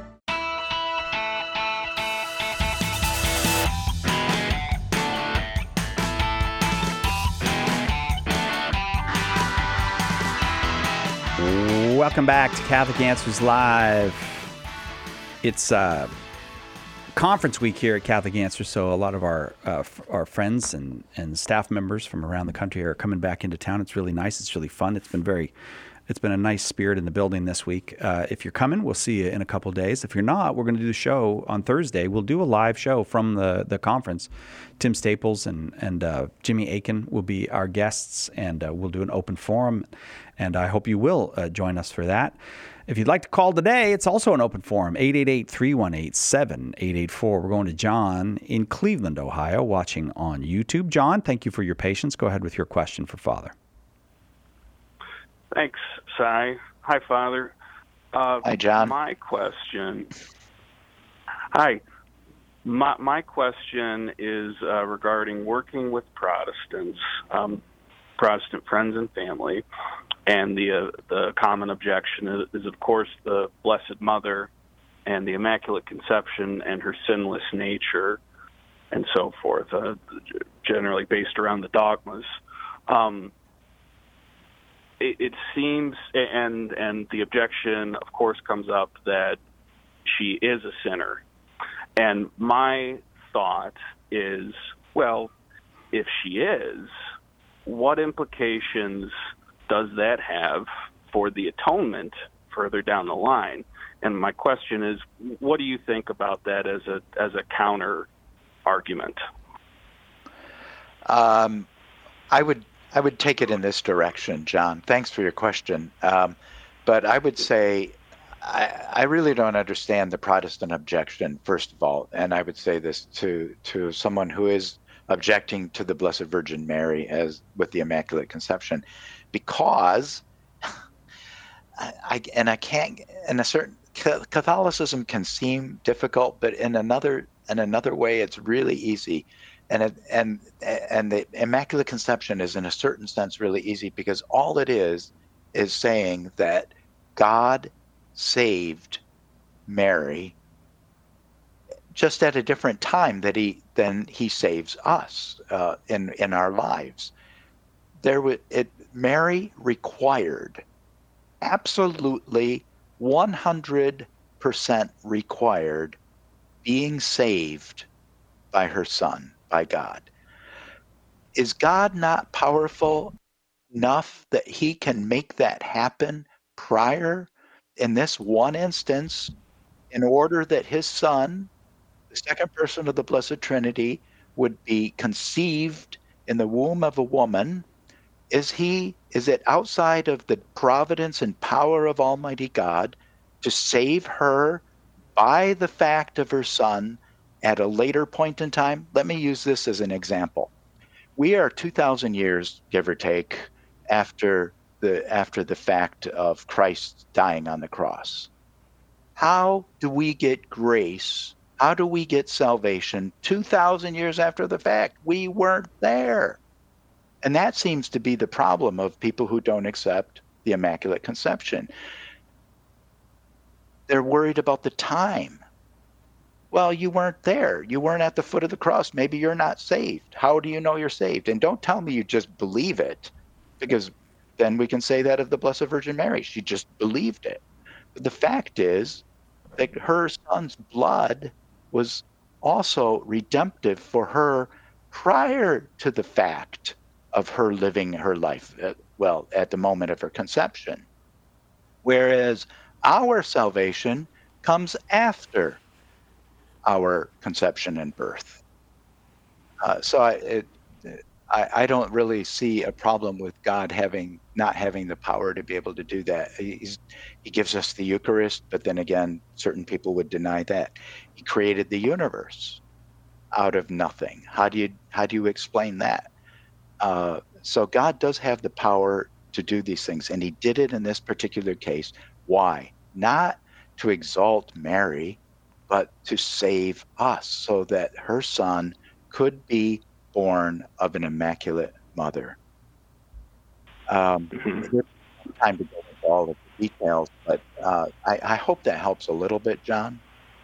Welcome back to Catholic Answers Live. It's uh, conference week here at Catholic Answers, so a lot of our uh, f- our friends and, and staff members from around the country are coming back into town. It's really nice. It's really fun. It's been very, it's been a nice spirit in the building this week. Uh, if you're coming, we'll see you in a couple of days. If you're not, we're going to do the show on Thursday. We'll do a live show from the, the conference. Tim Staples and and uh, Jimmy Aiken will be our guests, and uh, we'll do an open forum. And I hope you will uh, join us for that. If you'd like to call today, it's also an open forum, eight eight eight, three one eight, seven eight eight four. We're going to John in Cleveland, Ohio, watching on YouTube. John, thank you for your patience. Go ahead with your question for Father. Thanks, Si. Hi, Father. Uh, hi, John. My question... Hi. My, my question is uh, regarding working with Protestants, um, Protestant friends and family. And the uh, the common objection is, is, of course, the Blessed Mother and the Immaculate Conception and her sinless nature and so forth, uh, generally based around the dogmas. Um, it, it seems, and and the objection, of course, comes up that she is a sinner. And my thought is, well, if she is, what implications does that have for the atonement further down the line? And my question is, what do you think about that as a as a counter argument? Um, I would I would take it in this direction, John. Thanks for your question. Um, but I would say I, I really don't understand the Protestant objection, first of all. And I would say this to to someone who is objecting to the Blessed Virgin Mary as with the Immaculate Conception. Because I and I can't in a certain Catholicism can seem difficult, but in another in another way it's really easy, and it, and and the Immaculate Conception is in a certain sense really easy because all it is is saying that God saved Mary just at a different time that he than he saves us uh, in in our lives. There would it. Mary required, absolutely one hundred percent required, being saved by her Son, by God. Is God not powerful enough that he can make that happen prior, in this one instance, in order that his Son, the second person of the Blessed Trinity, would be conceived in the womb of a woman? Is he, is it outside of the providence and power of Almighty God to save her by the fact of her Son at a later point in time? Let me use this as an example. We are two thousand years, give or take, after the after the fact of Christ dying on the cross. How do we get grace? How do we get salvation two thousand years after the fact? We weren't there. And that seems to be the problem of people who don't accept the Immaculate Conception. They're worried about the time. Well, you weren't there. You weren't at the foot of the cross. Maybe you're not saved. How do you know you're saved? And don't tell me you just believe it, because then we can say that of the Blessed Virgin Mary. She just believed it. But the fact is that her son's blood was also redemptive for her prior to the fact of her living her life, uh, well, at the moment of her conception. Whereas our salvation comes after our conception and birth. Uh, so I, it, I, I don't really see a problem with God having not having the power to be able to do that. He's, he gives us the Eucharist, but then again, certain people would deny that. He created the universe out of nothing. How do you how do you explain that? Uh, so God does have the power to do these things, and he did it in this particular case. Why? Not to exalt Mary, but to save us, so that her son could be born of an immaculate mother. Um, mm-hmm. Time to go into all of the details, but uh, I, I hope that helps a little bit, John.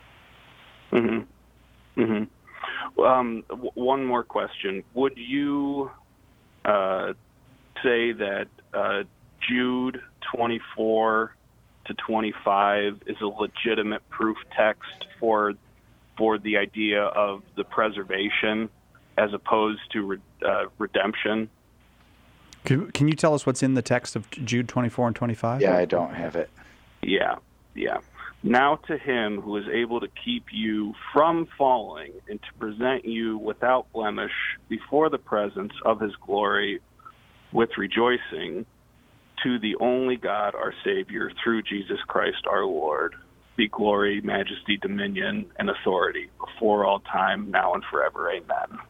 Mm-hmm. Mm-hmm. Um, w- one more question. Would you uh, say that uh, Jude twenty-four to twenty-five is a legitimate proof text for for the idea of the preservation as opposed to re, uh, redemption? Can, can you tell us what's in the text of Jude twenty-four and twenty-five? Yeah, I don't have it. Yeah, yeah. Now to him who is able to keep you from falling and to present you without blemish before the presence of his glory with rejoicing, to the only God, our Savior, through Jesus Christ our Lord, be glory, majesty, dominion, and authority before all time, now and forever. Amen.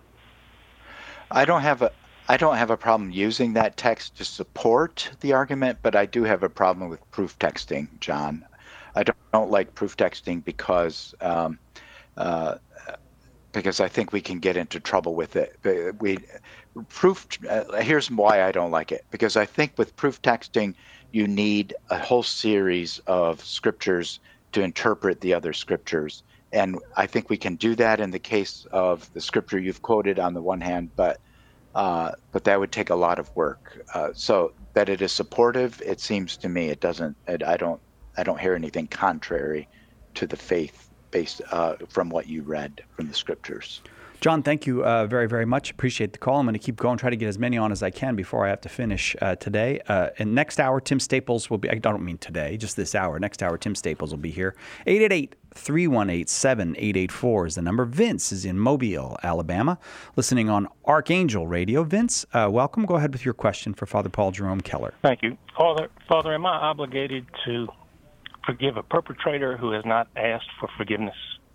I don't have a I don't have a problem using that text to support the argument, but I do have a problem with proof texting, John. I don't, don't like proof texting because um, uh, because I think we can get into trouble with it. We proof. Uh, here's why I don't like it. Because I think with proof texting, you need a whole series of scriptures to interpret the other scriptures, and I think we can do that in the case of the scripture you've quoted on the one hand, but uh, but that would take a lot of work. Uh, so that it is supportive, it seems to me, it doesn't. It, I don't. I don't hear anything contrary to the faith based uh, from what you read from the scriptures. John, thank you uh, very, very much. Appreciate the call. I'm going to keep going, try to get as many on as I can before I have to finish uh, today. Uh, and next hour, Tim Staples will be, I don't mean today, just this hour. Next hour, Tim Staples will be here. eight eight eight, three one eight, seven eight eight four is the number. Vince is in Mobile, Alabama, listening on Archangel Radio. Vince, uh, welcome. Go ahead with your question for Father Paul Jerome Keller. Thank you. Father, Father, am I obligated to forgive a perpetrator who has not asked for forgiveness?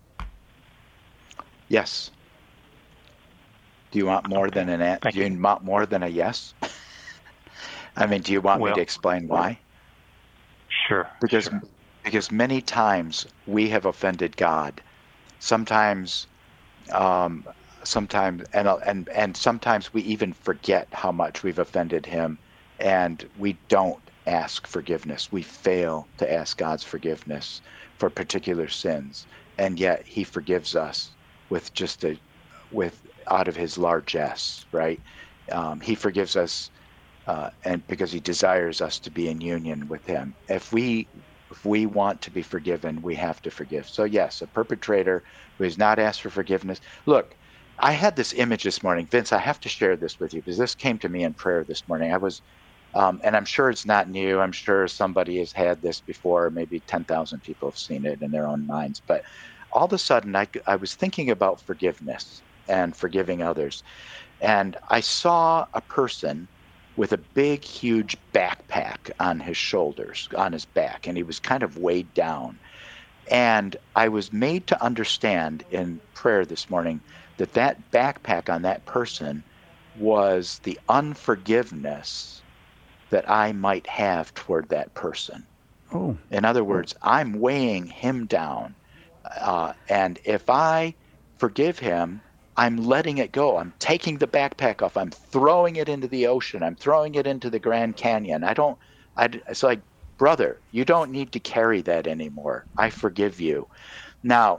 Yes. Do you want more okay. than an a- do you, you want more than a yes? I mean, do you want well, me to explain why? Sure. Because sure. because many times we have offended God. Sometimes um, sometimes and and and sometimes we even forget how much we've offended him, and we don't ask forgiveness. We fail to ask God's forgiveness for particular sins, and yet he forgives us with just a with out of his largesse, right? Um, he forgives us uh, and because he desires us to be in union with him. If we if we want to be forgiven, we have to forgive. So yes, a perpetrator who has not asked for forgiveness. Look, I had this image this morning. Vince, I have to share this with you because this came to me in prayer this morning. I was Um, and I'm sure it's not new. I'm sure somebody has had this before. Maybe ten thousand people have seen it in their own minds. But all of a sudden, I, I was thinking about forgiveness and forgiving others. And I saw a person with a big, huge backpack on his shoulders, on his back, and he was kind of weighed down. And I was made to understand in prayer this morning that that backpack on that person was the unforgiveness that I might have toward that person. Oh. In other words, I'm weighing him down. Uh, and if I forgive him, I'm letting it go. I'm taking the backpack off. I'm throwing it into the ocean. I'm throwing it into the Grand Canyon. I don't, I, it's like, brother, you don't need to carry that anymore. I forgive you. Now,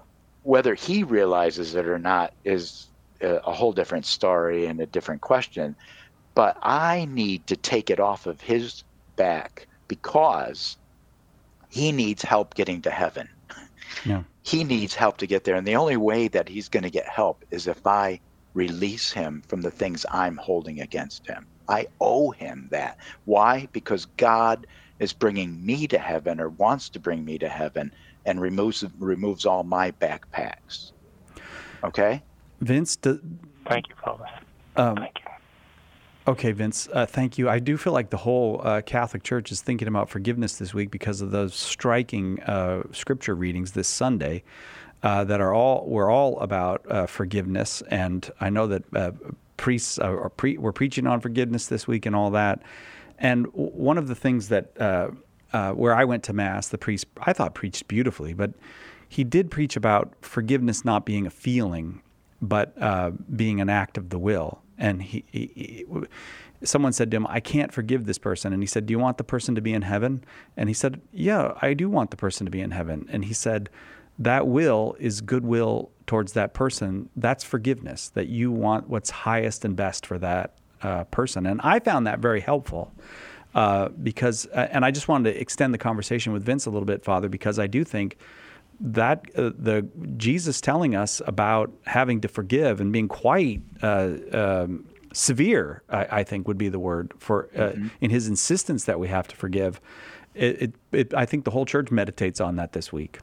whether he realizes it or not is a, a whole different story and a different question. But I need to take it off of his back because he needs help getting to heaven. Yeah. He needs help to get there. And the only way that he's going to get help is if I release him from the things I'm holding against him. I owe him that. Why? Because God is bringing me to heaven, or wants to bring me to heaven, and removes removes all my backpacks. Okay? Vince, do, thank you, Father. Um, thank you. Okay, Vince, uh, thank you. I do feel like the whole uh, Catholic Church is thinking about forgiveness this week because of those striking uh, scripture readings this Sunday uh, that are all we're all about uh, forgiveness. And I know that uh, priests are pre- were preaching on forgiveness this week and all that. And w- one of the things that uh, uh, where I went to Mass, the priest I thought preached beautifully, but he did preach about forgiveness not being a feeling, but uh, being an act of the will. And he, he, he, someone said to him, I can't forgive this person. And he said, do you want the person to be in heaven? And he said, yeah, I do want the person to be in heaven. And he said, that will is goodwill towards that person. That's forgiveness, that you want what's highest and best for that uh, person. And I found that very helpful uh, because, uh, and I just wanted to extend the conversation with Vince a little bit, Father, because I do think that uh, the Jesus telling us about having to forgive and being quite uh, um, severe, I, I think would be the word for uh, mm-hmm. in his insistence that we have to forgive. It, it, it, I think the whole church meditates on that this week.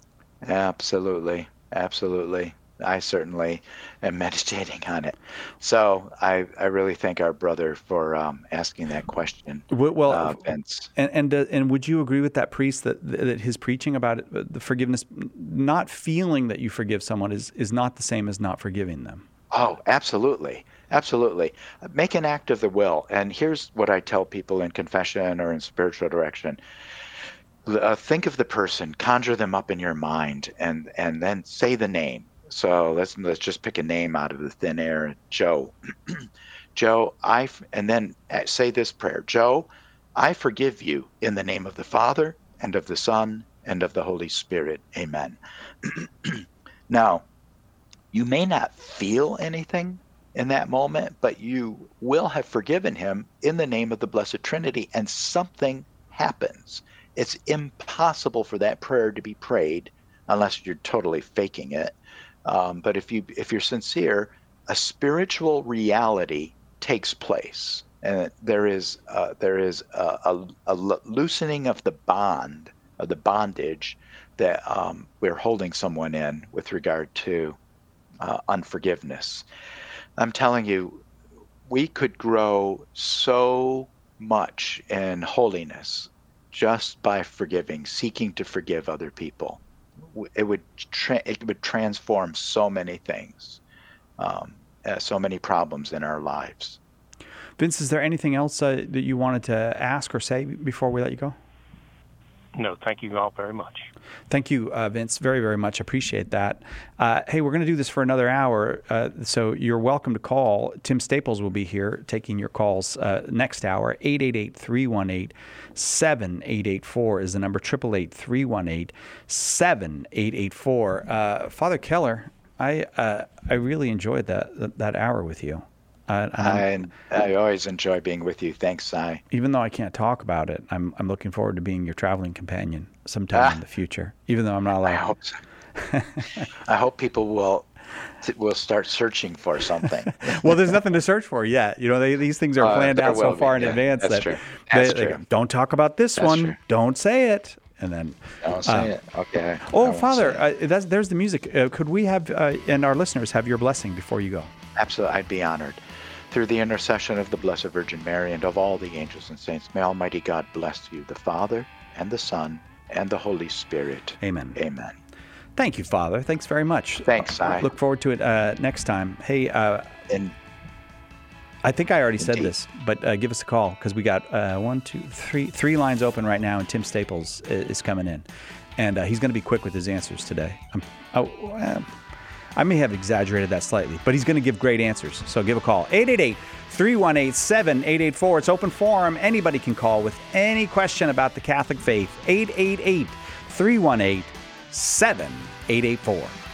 Absolutely, absolutely. I certainly am meditating on it. So I, I really thank our brother for um, asking that question. Well, uh, Vince. And and, uh, and would you agree with that priest that that his preaching about it, the forgiveness, not feeling that you forgive someone is is not the same as not forgiving them? Oh, absolutely, absolutely. Make an act of the will. And here's what I tell people in confession or in spiritual direction. Uh, think of the person, conjure them up in your mind, and and then say the name. So let's let's just pick a name out of the thin air. Joe, Joe, I and then say this prayer. Joe, I forgive you in the name of the Father and of the Son and of the Holy Spirit. Amen. Now, you may not feel anything in that moment, but you will have forgiven him in the name of the Blessed Trinity, and something happens. It's impossible for that prayer to be prayed unless you're totally faking it. Um, but if you if you're sincere, a spiritual reality takes place, and there is uh, there is a, a, a loosening of the bond of the bondage that um, we're holding someone in with regard to uh, unforgiveness. I'm telling you, we could grow so much in holiness just by forgiving, seeking to forgive other people. It would tra- it would transform so many things, um, uh, so many problems in our lives. Vince, is there anything else uh, that you wanted to ask or say before we let you go? No, thank you all very much. Thank you, uh, Vince, very, very much. Appreciate that. Uh, hey, we're going to do this for another hour, uh, so you're welcome to call. Tim Staples will be here taking your calls uh, next hour. eight eight eight, three one eight, seven eight eight four is the number, eight eight eight, three one eight, seven eight eight four. Uh, Father Keller, I uh, I really enjoyed that that hour with you. Uh, and I, I always enjoy being with you. Thanks, Si. Even though I can't talk about it, I'm I'm looking forward to being your traveling companion sometime ah, in the future. Even though I'm not allowed. I hope so. I hope people will will start searching for something. Well, there's nothing to search for yet. You know, they, these things are planned uh, out so far be, in yeah, advance that's that true. That's they, true. They, don't talk about this that's one. True. Don't say it. And then don't say uh, it. Okay. Oh, Father, uh, that's, there's the music. Uh, could we have uh, and our listeners have your blessing before you go? Absolutely, I'd be honored. Through the intercession of the Blessed Virgin Mary and of all the angels and saints, may Almighty God bless you, the Father and the Son and the Holy Spirit. Amen. Amen. Thank you, Father. Thanks very much. Thanks, I look forward to it uh, next time. Hey, uh, and I think I already indeed. said this, but uh, give us a call because we got uh, one, two, three, three lines open right now, and Tim Staples is coming in, and uh, he's going to be quick with his answers today. I'm, oh, uh, I may have exaggerated that slightly, but he's going to give great answers. So give a call. eight eight eight, three one eight, seven eight eight four. It's open forum. Anybody can call with any question about the Catholic faith. eight eight eight, three one eight, seven eight eight four.